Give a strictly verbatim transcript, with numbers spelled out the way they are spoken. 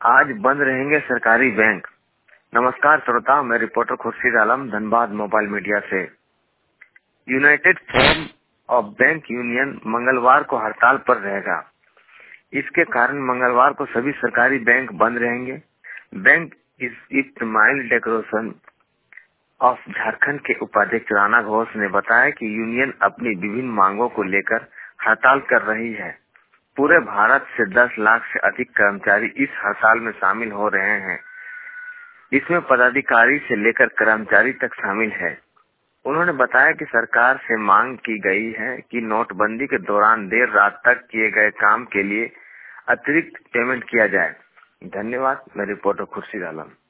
आज बंद रहेंगे सरकारी बैंक। नमस्कार श्रोता, मैं reporter Khurshid Alam Dhanbad mobile media से। United Forum of Bank Union मंगलवार को हड़ताल पर रहेगा। इसके कारण मंगलवार को सभी सरकारी बैंक बंद रहेंगे। बैंक इस माइल डेकोरेशन ऑफ झारखंड के उपाध्यक्ष राणा घोष ने बताया कि यूनियन अपनी विभिन्न मांगों को लेकर हड़ताल कर रही है। पूरे भारत से दस लाख से अधिक कर्मचारी इस हड़ताल में शामिल हो रहे हैं। इसमें पदाधिकारी से लेकर कर्मचारी तक शामिल है। उन्होंने बताया कि सरकार से मांग की गई है कि नोटबंदी के दौरान देर रात तक किए गए काम के लिए अतिरिक्त पेमेंट किया जाए। धन्यवाद। मैं रिपोर्टर खुर्शीद आलम।